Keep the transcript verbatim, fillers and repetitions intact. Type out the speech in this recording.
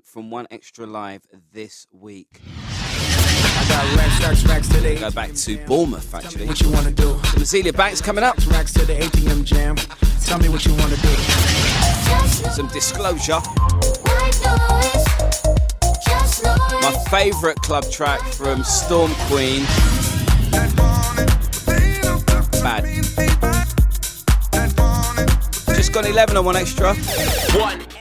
from One Extra Live this week. I got racks, racks, racks to the Go back to Bournemouth, actually. What you wanna do? Some Azealia Banks coming up. Racks to the A T M jam. Tell me what you wanna do. Some Disclosure. My favourite club track from Storm Queen. Bad. Just gone eleven on One Extra. One.